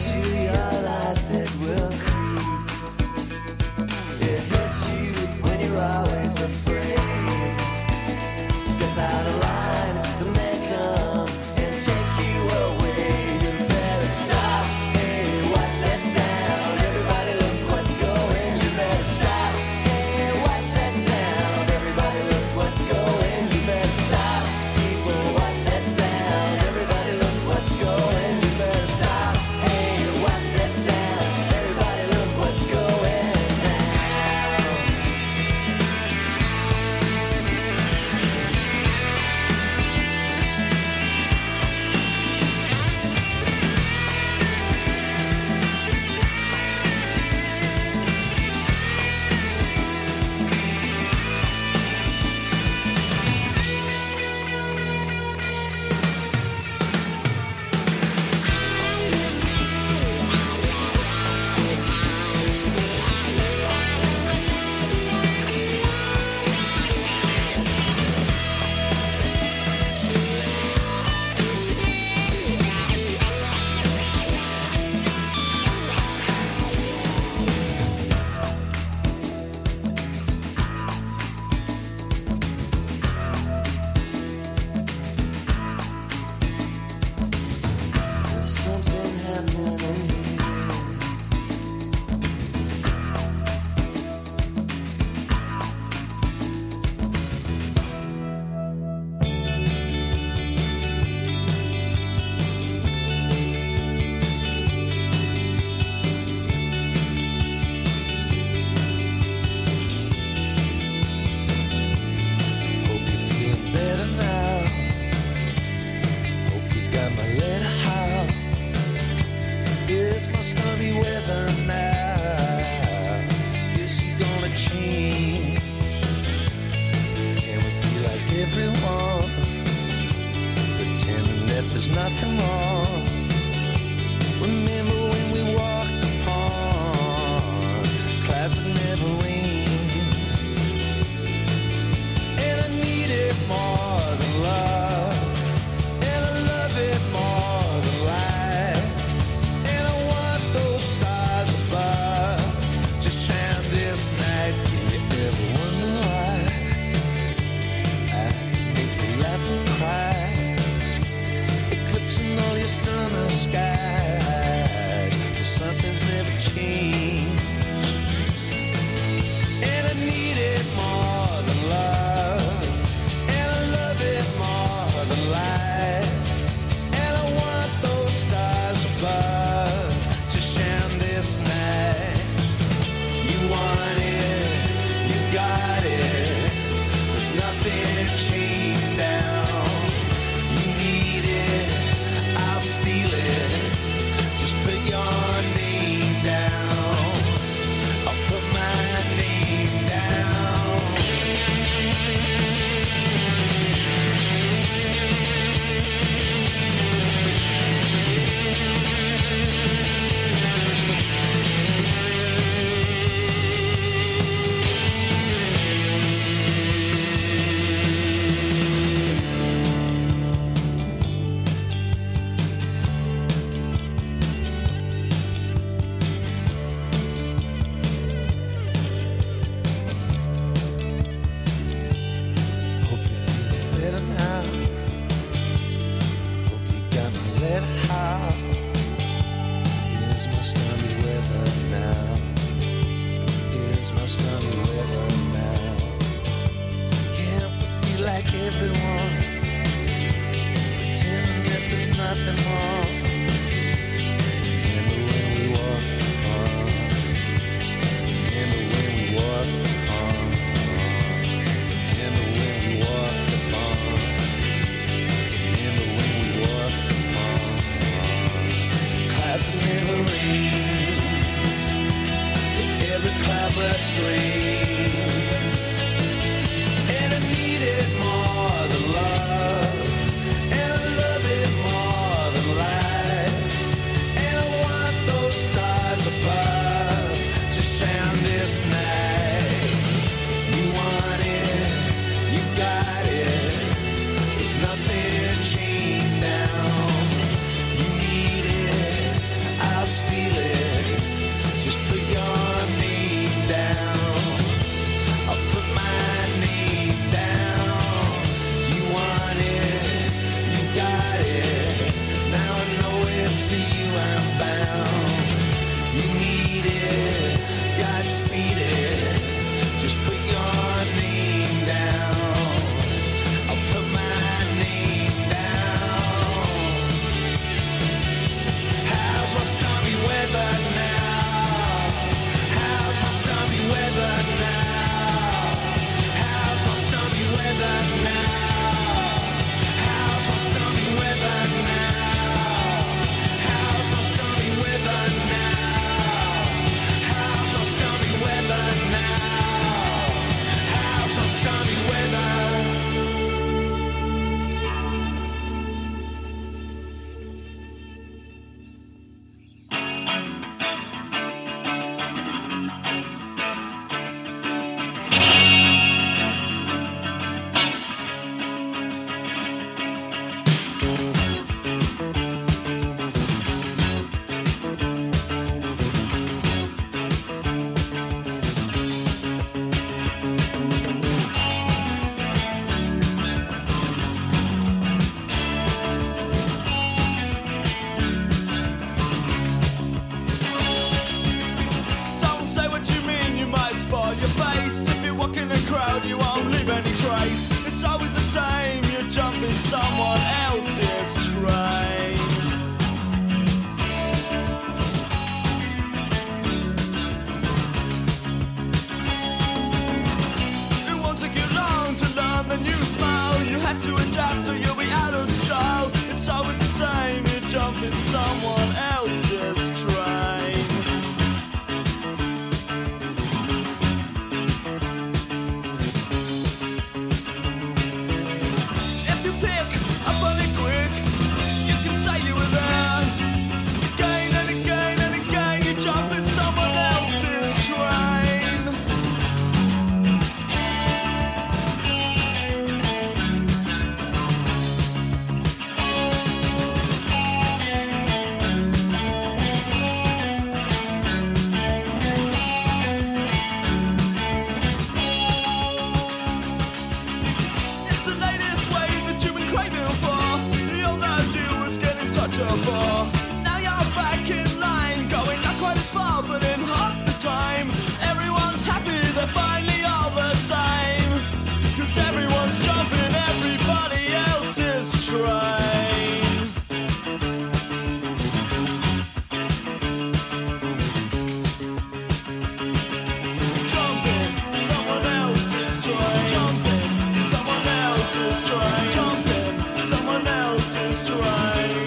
Nothing chained down. You need it, I'll race. It's always the same, you're jumping someone else's train. It won't take you long to learn the new smile. You have to adapt or you'll be out of style. It's always the same, you're jumping someone else's train. Now you're back in line, going not quite as far, but in half the time. Everyone's happy, they're finally all the same. 'Cause everyone's jumping everybody else's train. Jumping someone else's train. Jumping someone else's train. Jumping someone else's train.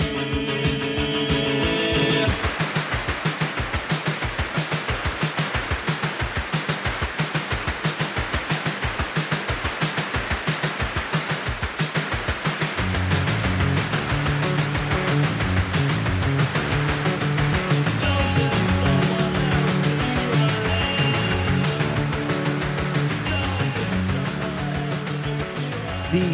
The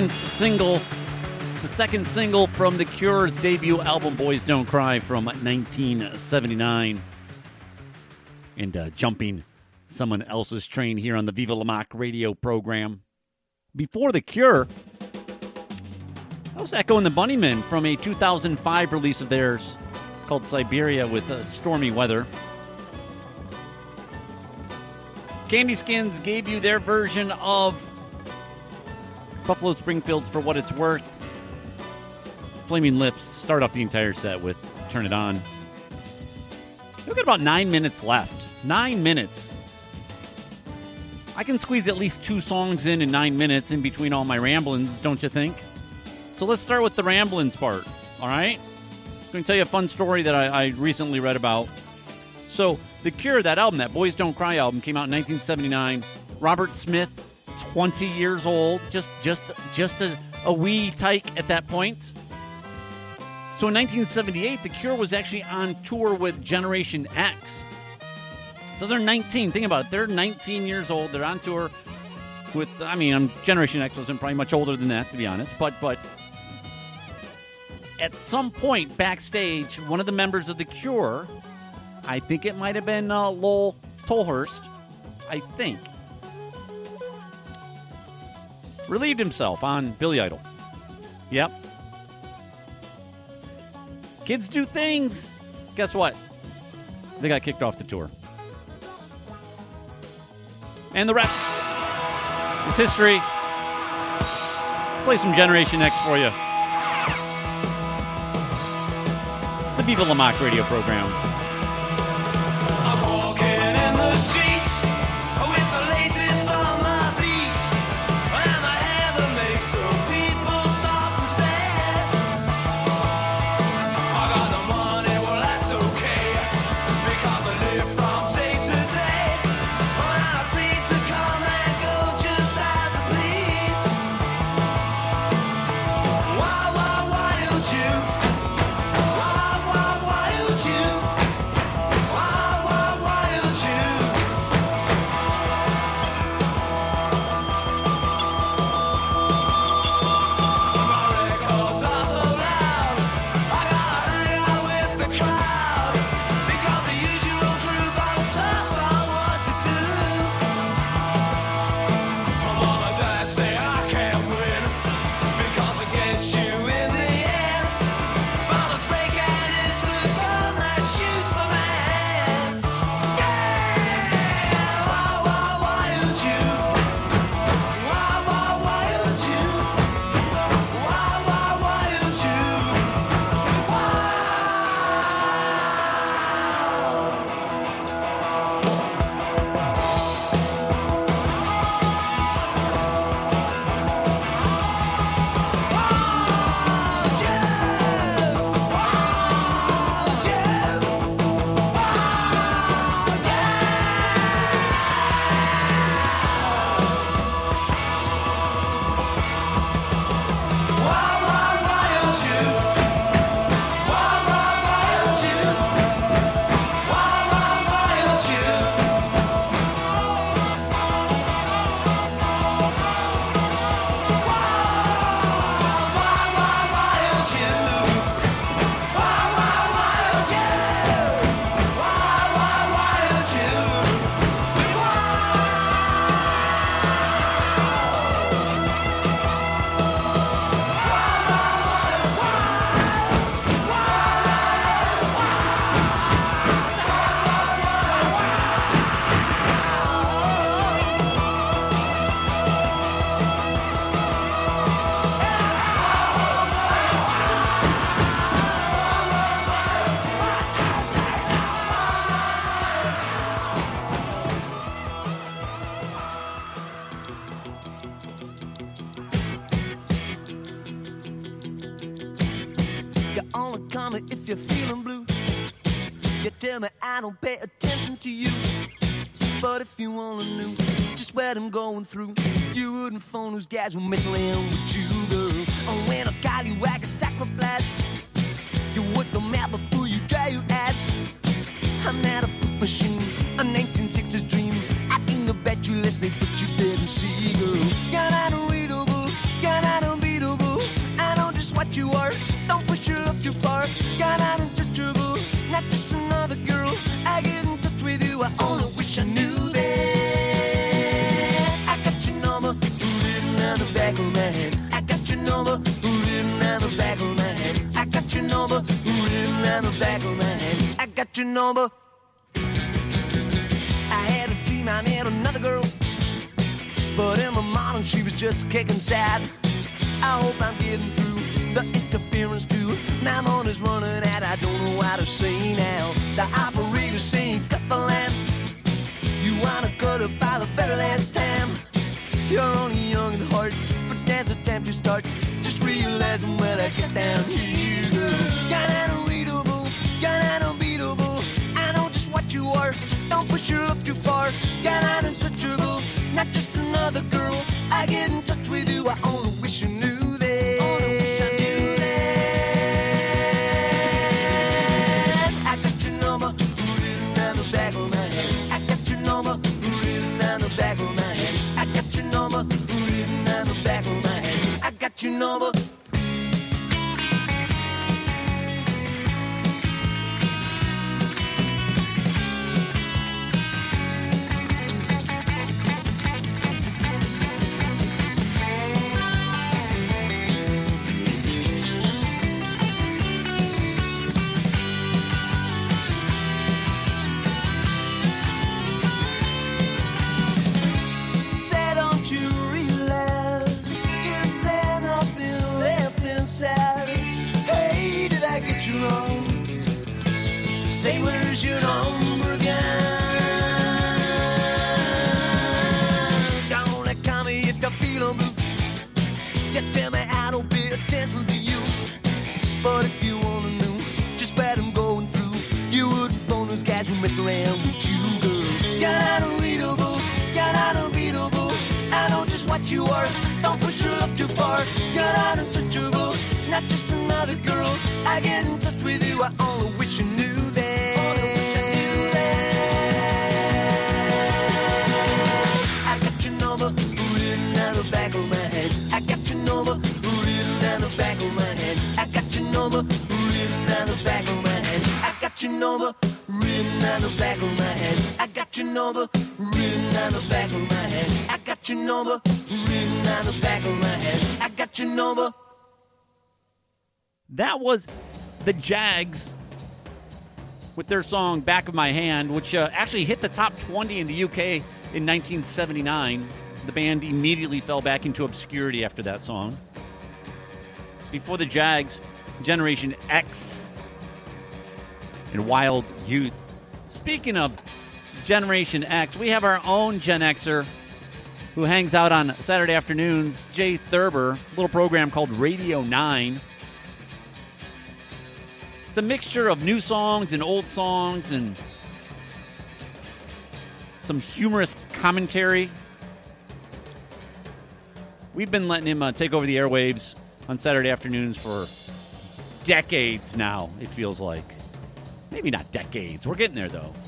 second single from The Cure's debut album, Boys Don't Cry, from 1979. And jumping someone else's train here on the Viva La Mock radio program. Before The Cure, that was Echo and the Bunnymen from a 2005 release of theirs called Siberia with stormy weather. Candy Skins gave you their version of Buffalo Springfield's For What It's Worth. Flaming Lips start off the entire set with Turn It On. We've got about 9 minutes left. 9 minutes. I can squeeze at least 2 songs in 9 minutes in between all my ramblings, don't you think? So let's start with the ramblings part, all right? I'm going to tell you a fun story that I recently read about. So The Cure, that album, that Boys Don't Cry album, came out in 1979. Robert Smith, 20 years old, just a wee tyke at that point. So in 1978, The Cure was actually on tour with Generation X. So they're 19. Think about it. They're 19 years old. They're on tour with, Generation X wasn't probably much older than that, to be honest. But at some point backstage, one of the members of The Cure, I think it might have been Lowell Tolhurst, I think, relieved himself on Billy Idol. Yep. Kids do things. Guess what? They got kicked off the tour. And the rest is history. Let's play some Generation X for you. It's the Viva La Mock radio program. I'm walking in the streets with the latest on my feet, and my hair that makes the people stop and stare. I got the money, well that's okay, because I live from day to day, and I'm free to come and go just as I please. Why don't you? Why don't you? if you're feeling blue. You tell me I don't pay attention to you. But if you wanna know just what I'm going through, you wouldn't phone those guys who mess around with you, girl. Oh, when I call you, I can stack replies. You work them out before you dry your eyes. I'm not a fruit machine, a 1960s dream. I can go bet you listening, but you didn't see, girl. You're not unreadable, you're not unbeatable. I know just what you are, don't push your love too far. You're not untouchable, not just another girl. I get in touch with you, I only wish I knew that. I got your number, written on the back of my head. I got your number, written on the back of my head. I got your number, written on the back of my head. I got your number. I had a dream I met another girl, but in the morning she was just kicking sad. I hope I'm getting through the interference too. My money's running out, I don't know what to say now. The operator's saying cut the lamp. You wanna cut it for the very last time. You're only young at heart, but there's a time to start. Just realizing when I get down here, girl. You're not unreadable, you're not unbeatable. I know just what you are, don't push your love too far. You're not untouchable, not just another girl. I get in touch with you, I only wish you knew that. Only wish I knew that. I got your number, written on the back of my head. I got your number, written on the back of my head. I got your number, written on the back of my head. I got your number. Say, where's your number again? Don't call me if you're feeling blue. You tell me I don't pay attention to you. But if you wanna know just what I'm going through, you wouldn't phone those guys who mess around with you, girl. You're not unreadable, you're not unbeatable. I know just what you are, don't push your love too far. You're not untouchable, not just another girl. I get in touch with you, I only wish you knew that. Only wish I knew that. I got your number written on the back of my head. I got your number written on the back of my head. I got your number written on the back of my head. I got your number written on the back of my head. I got your number written on the back of my head. I got your number written on the back of my head. I got your number. That was the Jags with their song Back of My Hand, which actually hit the top 20 in the UK in 1979. The band immediately fell back into obscurity after that song. Before the Jags, Generation X and Wild Youth. Speaking of Generation X, we have our own Gen Xer who hangs out on Saturday afternoons, Jay Thurber, a little program called Radio 9. It's a mixture of new songs and old songs and some humorous commentary. We've been letting him take over the airwaves on Saturday afternoons for decades now, it feels like. Maybe not decades. We're getting there, though.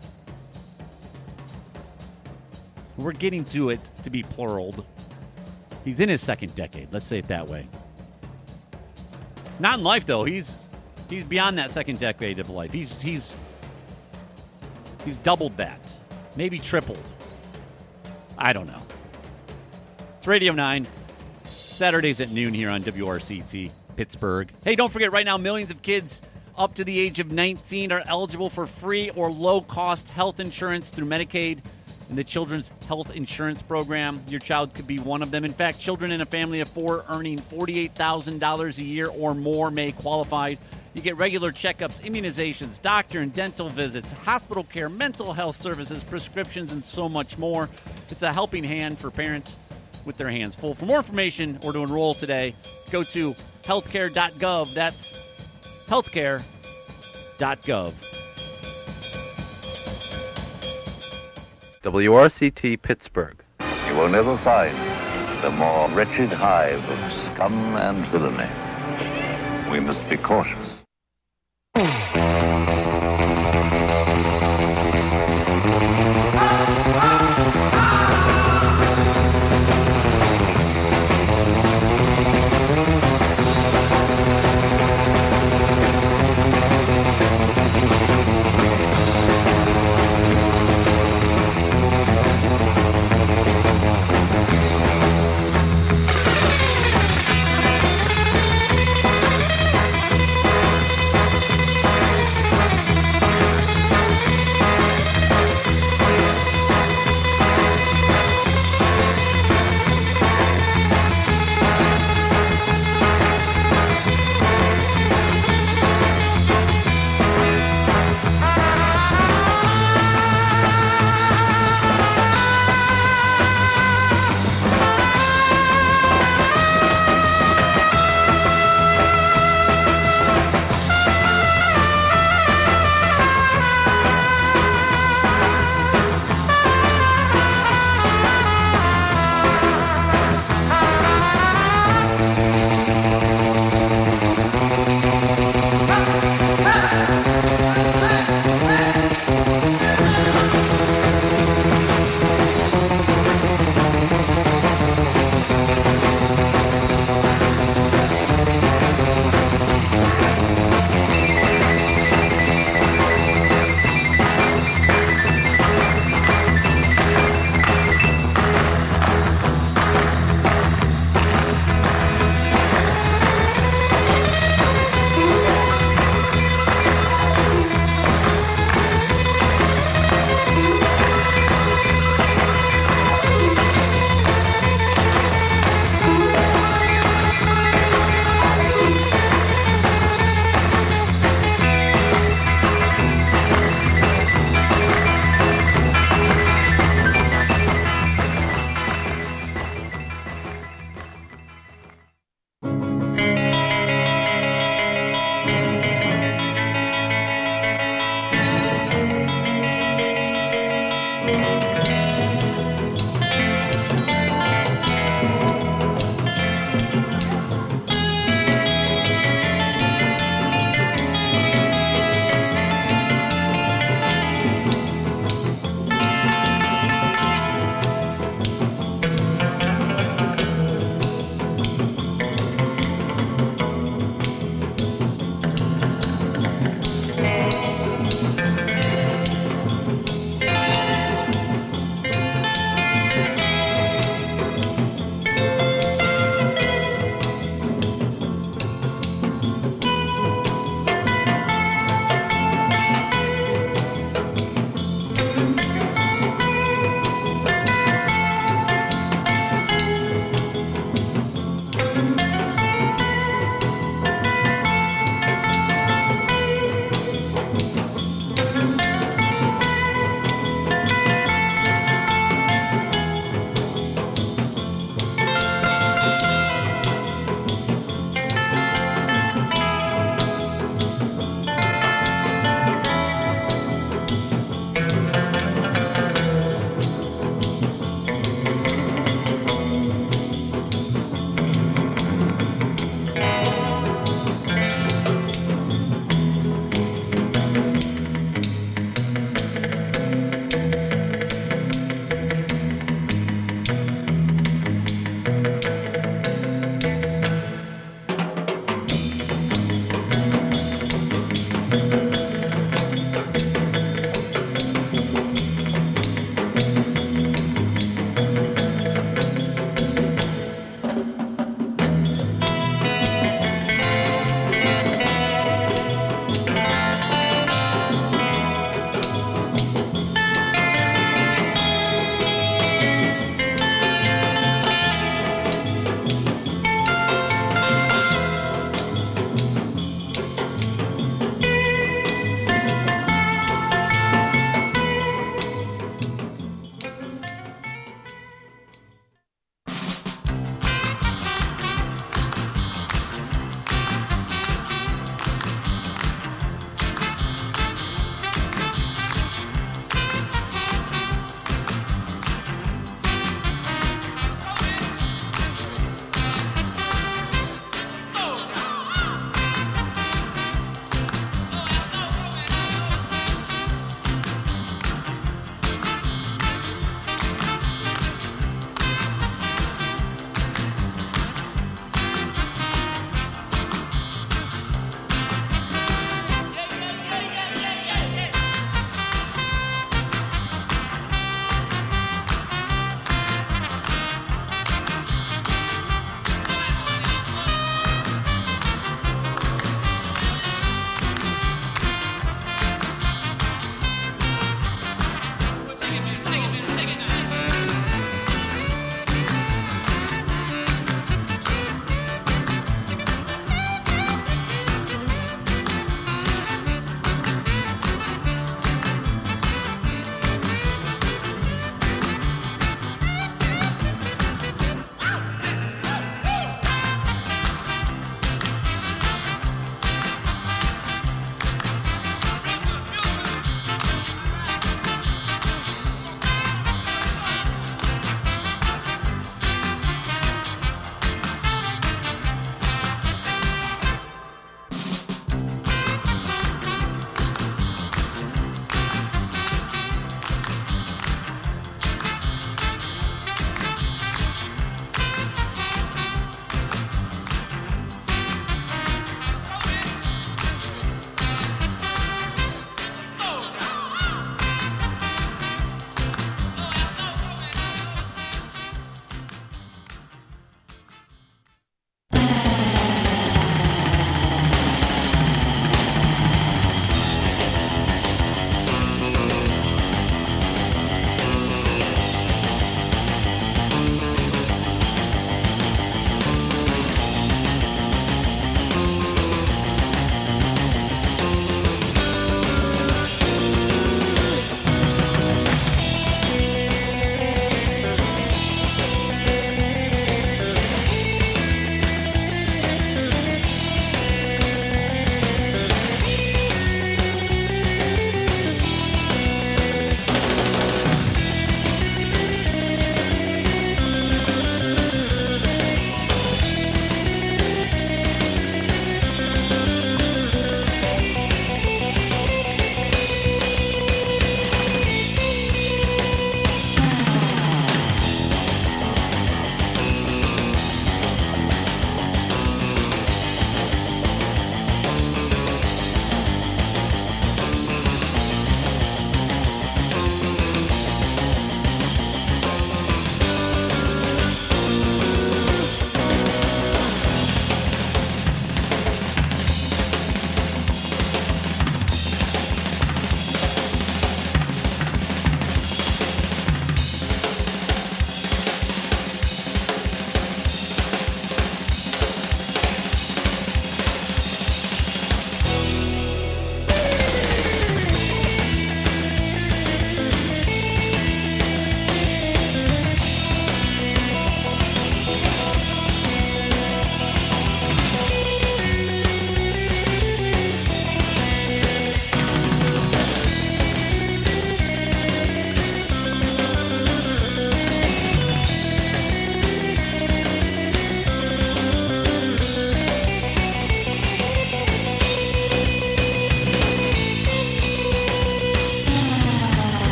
We're getting to it to be pluraled. He's in his second decade. Let's say it that way. Not in life, though. He's beyond that second decade of life. He's doubled that. Maybe tripled. I don't know. It's Radio 9. Saturdays at noon here on WRCT Pittsburgh. Hey, don't forget, right now, millions of kids up to the age of 19 are eligible for free or low-cost health insurance through Medicaid and the Children's Health Insurance Program. Your child could be one of them. In fact, children in a family of four earning $48,000 a year or more may qualify. You get regular checkups, immunizations, doctor and dental visits, hospital care, mental health services, prescriptions, and so much more. It's a helping hand for parents with their hands full. For more information or to enroll today, go to healthcare.gov. That's healthcare.gov. WRCT Pittsburgh. You will never find the more wretched hive of scum and villainy. We must be cautious.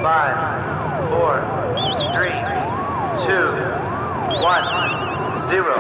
5, 4, 3, 2, 1, 0.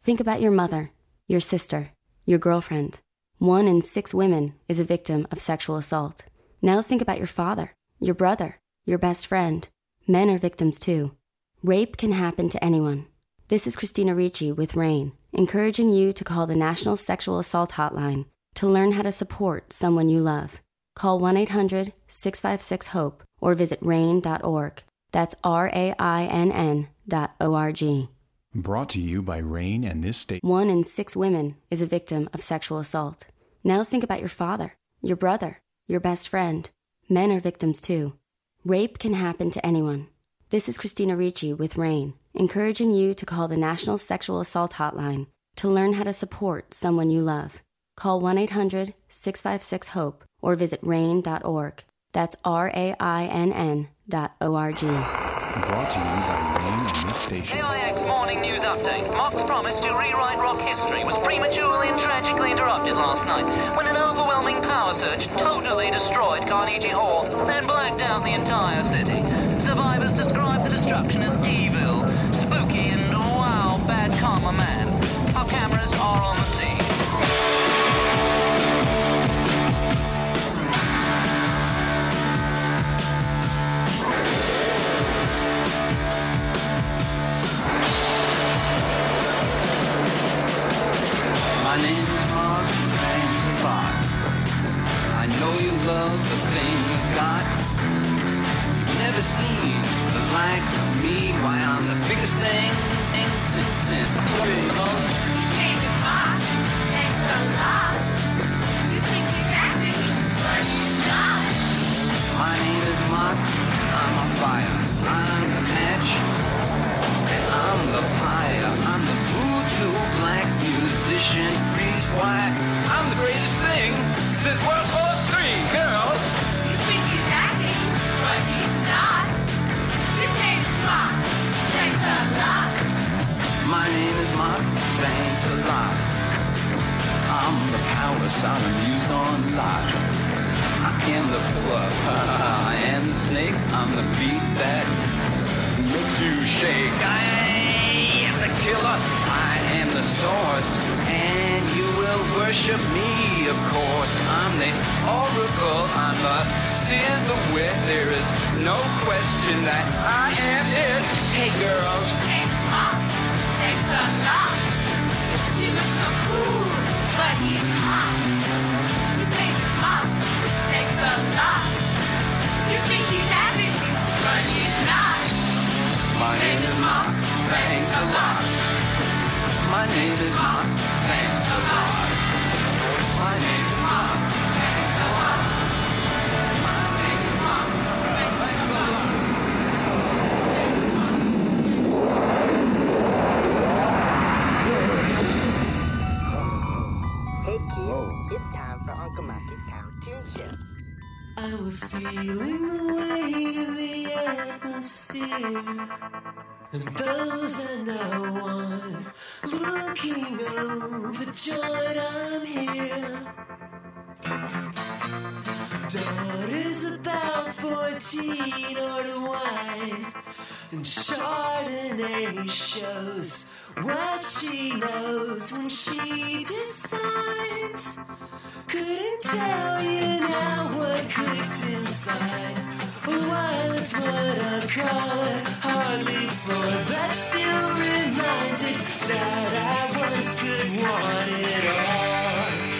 Think about your mother, your sister, your girlfriend. 1 in 6 women is a victim of sexual assault. Now think about your father, your brother, your best friend. Men are victims too. Rape can happen to anyone. This is Christina Ricci with RAIN, encouraging you to call the National Sexual Assault Hotline to learn how to support someone you love. Call 1-800-656-HOPE or visit RAIN.org. That's RAINN.org. Brought to you by RAIN and this state. 1 in 6 women is a victim of sexual assault. Now think about your father, your brother, your best friend. Men are victims too. Rape can happen to anyone. This is Christina Ricci with RAIN, encouraging you to call the National Sexual Assault Hotline to learn how to support someone you love. Call 1-800-656-HOPE or visit RAIN.org. That's RAINN.org. Brought to you by RAIN and this station. KIX Morning News Update. Mark's promise to rewrite rock history was prematurely and tragically interrupted last night when an overwhelming power surge totally destroyed Carnegie Hall and blacked out the entire city. Survivors describe the destruction as evil, spooky, and wow, bad karma man. Our cameras are on the scene. My name is Mark, thanks a lot. I know you love the thing you got. You've never seen the likes of me. Why, I'm the biggest thing since the Beatles. Name is Mark, thanks a lot. You think he's acting, but he's not. My name is Mark, I'm a fire. I'm the match, and I'm the pyre. I'm the voodoo black musician priest. Why, I'm the greatest thing since World War III, girls. You think he's acting, but he's not. His name is Mark, thanks a lot. My name is Mark, thanks a lot. I'm the power Sodom used on Lot. I am the pillar, I am the snake. I'm the beat that makes you shake. I am the killer, I am the source, and you will worship me, of course. I'm the oracle, I'm the Sid the Wit. There is no question that I am it. Hey girls. His name is Mark, thanks a lot. He looks so cool, but he's hot. His name is Mark, thanks a lot. You think he's acting, but he's not. My name is Mark, thanks a lot. My name is Mark, thanks a lot. My name is Mark, thanks a lot. My name is Mark, thanks a lot. Hey kids, it's time for Uncle Marky's Cartoon Show. I was feeling the weight of the atmosphere, and those I know on, looking overjoyed I'm here. Daughter's about 14, order wine, and Chardonnay shows what she knows when she decides. Couldn't tell you now what clicked inside. What's what I call it, hardly floored, but still reminded that I once could want it all.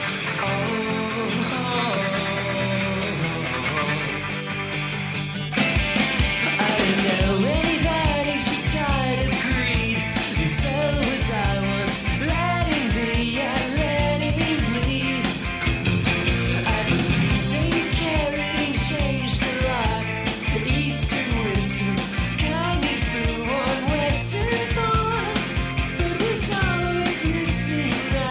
I know anybody should die of greed, and so was I once. Letting be, yeah, letting bleed. I believed a carrying changed a lot. The Eastern wisdom coming through on Western born, but was always missing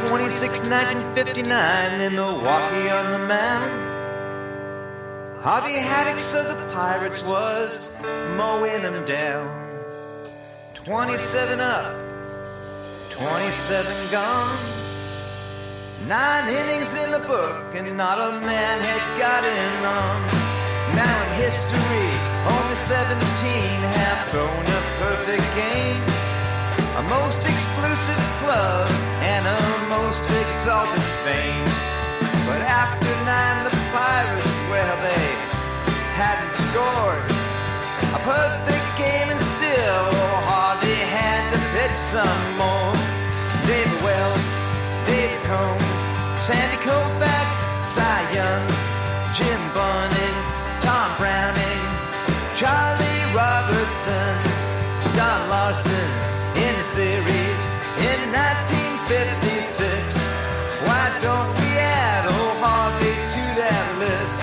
26, 1959 in Milwaukee on the Mound. Harvey Haddix of the Pirates was mowing them down. 27 up, 27 gone. 9 innings in the book and not a man had gotten on. Now in history, only 17 have thrown a perfect game. A most exclusive club and a most exalted fame. But after 9 the Pirates, well, they hadn't scored a perfect game, and still Harvey had to pitch some more. David Wells, David Cone, Sandy Koufax, Cy Young, Jim Bunning, Tom Browning, Charlie Robertson, Don Larson in the series in 1956. Why don't we add old Harvey to that list?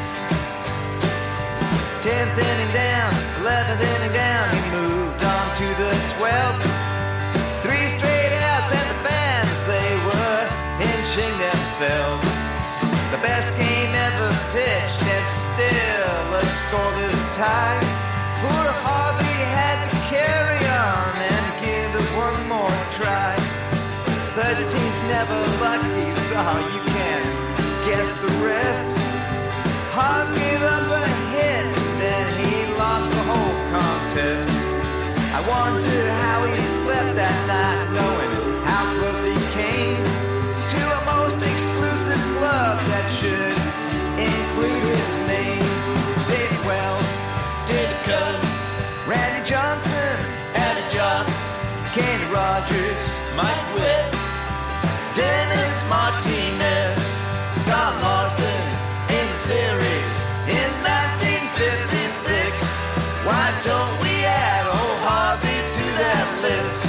10th inning down, 11th inning down, he moved on to the 12th. 3 straight outs and the fans, they were pinching themselves. The best game ever pitched and still a scoreless tie. Poor Harvey had to carry on and give it one more try. 13's never lucky, so you can guess the rest. Harvey gave up a hit, then he lost the whole contest. I wonder how he slept that night, knowing how close he came to a most exclusive club that should include his name. David Wells, David Cone, Randy Johnson, Eddie Joss, Kenny Rogers, Mike Witt, Dennis Martinez, Don Larson in the series in 1956. Why don't we add old Harvey to that list?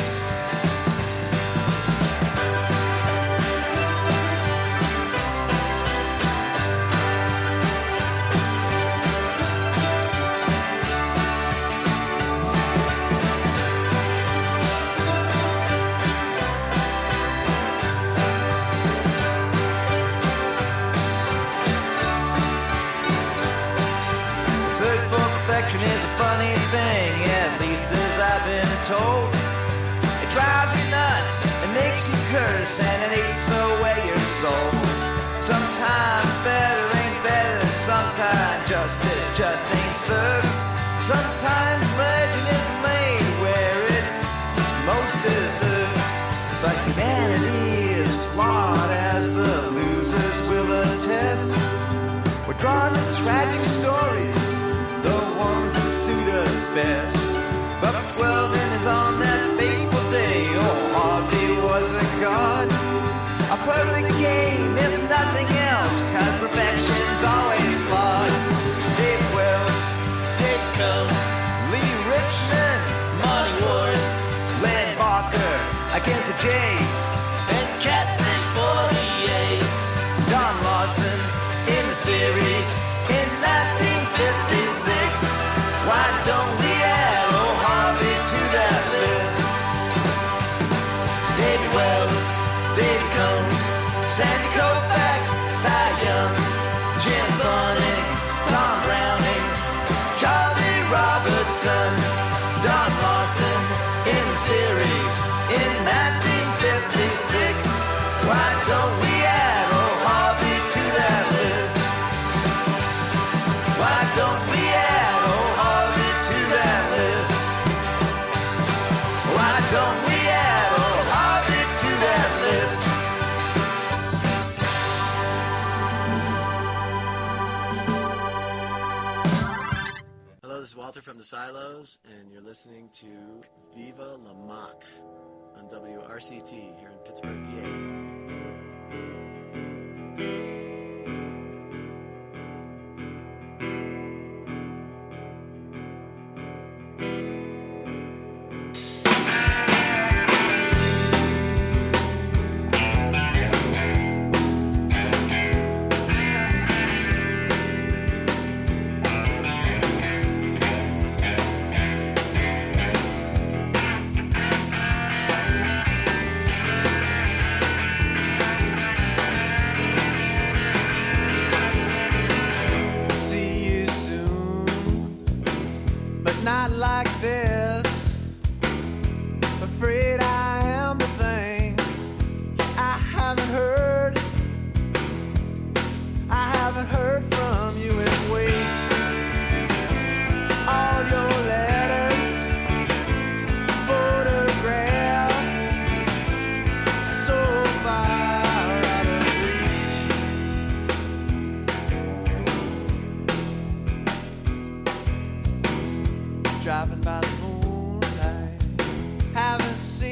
Is a funny thing, at least as I've been told. It drives you nuts, it makes you curse, and it eats away your soul. Sometimes better ain't better, sometimes justice just ain't served. Sometimes legend is made where it's most deserved. But humanity is flawed, as the losers will attest. We're drawn to tragic stories, the ones that suit us best. But 12 innings on that fateful day, oh, Harvey was a god. A perfect game, if nothing else, 'cause perfection's always flawed. Dave Wells, Dave Cone, Lee Richmond, Monty Ward, Len Barker against the Jays, and Catfish for the A's. Don Larson in the series in 1956. Why don't we add old Harvey to that list? David Wells, David Cone, Sandy Koufax, Cy Young, Jim Bunning, Tom Browning, Charlie Robertson, Don Larson in the series in 1956. Why don't we add old Harvey to that list? Why don't we add old Harvey to that list? Why don't we add old Harvey to that list? Hello, this is Walter from the Silos, and you're listening to Viva La Mock on WRCT here in Pittsburgh, PA. afraid I am the thing I haven't heard. I haven't heard from you in weeks. All your letters, photographs, so far out of reach. Driving by the moonlight, haven't seen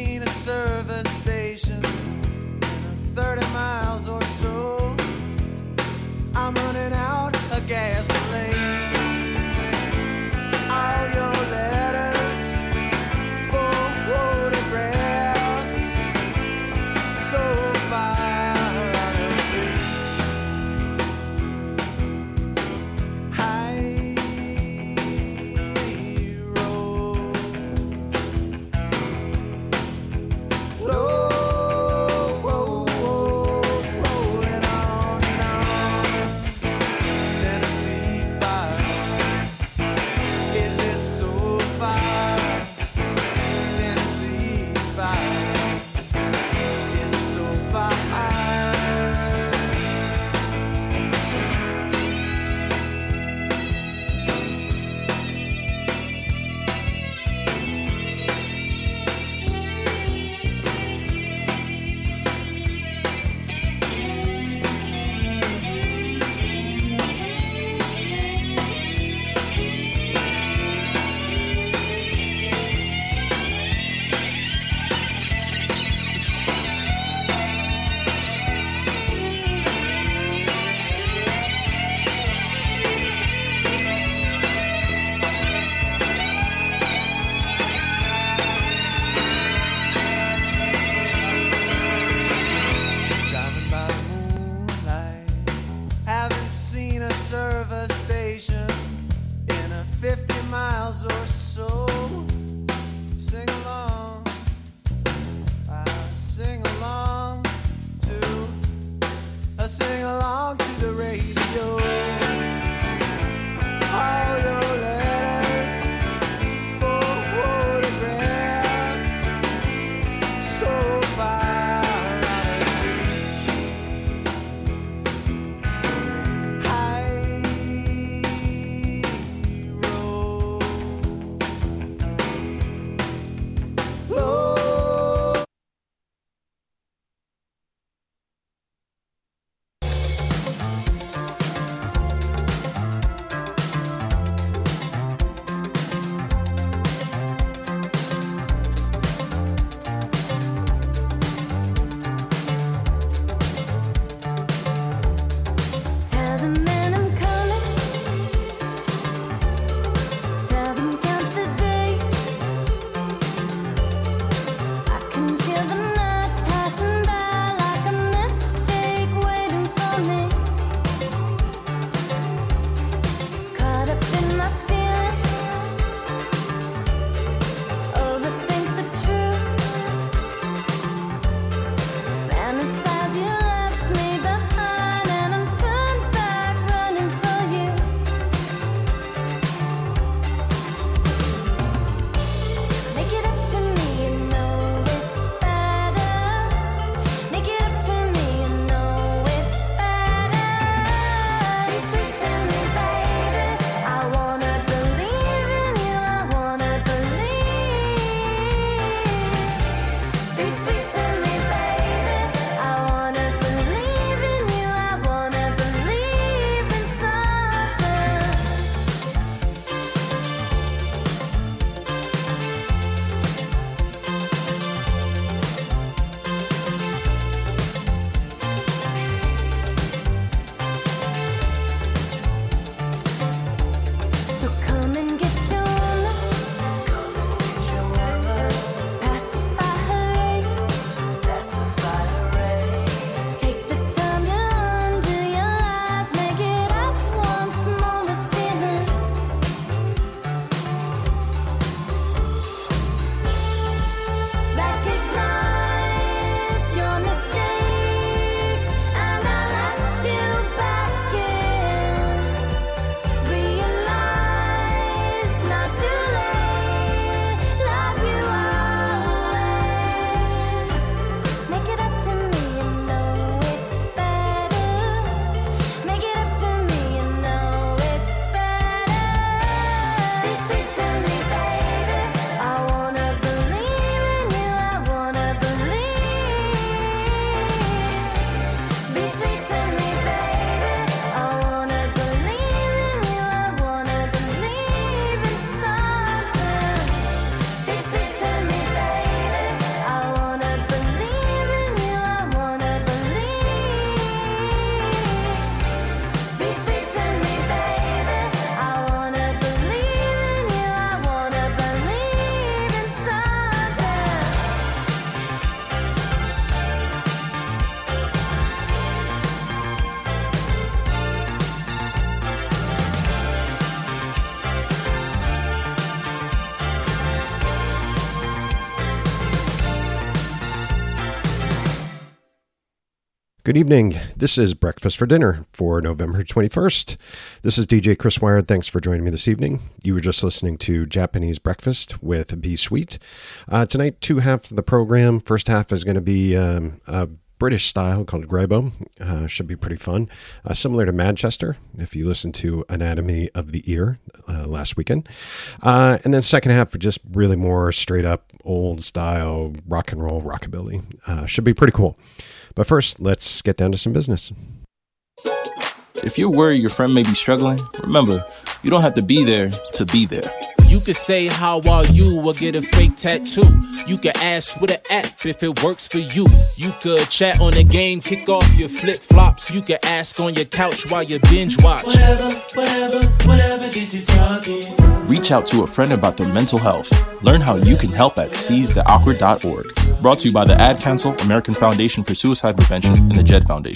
Good evening. This is Breakfast for Dinner for November 21st. This is DJ Chris Wire. Thanks for joining me this evening. You were just listening to Japanese Breakfast with Be Sweet. Tonight, two halves of the program. First half is going to be a British style called Grybo. Should be pretty fun. Similar to Manchester, if you listen to Anatomy of the Ear last weekend. And then second half, just really more straight up old style rock and roll rockabilly. Should be pretty cool. But first, let's get down to some business. If you're worried your friend may be struggling, remember, you don't have to be there to be there. You can say, how are you, or get a fake tattoo. You can ask with an app if it works for you. You could chat on the game, kick off your flip-flops. You can ask on your couch while you binge watch. Whatever gets you talking. Reach out to a friend about their mental health. Learn how you can help at seizetheawkward.org. Brought to you by the Ad Council, American Foundation for Suicide Prevention, and the JED Foundation.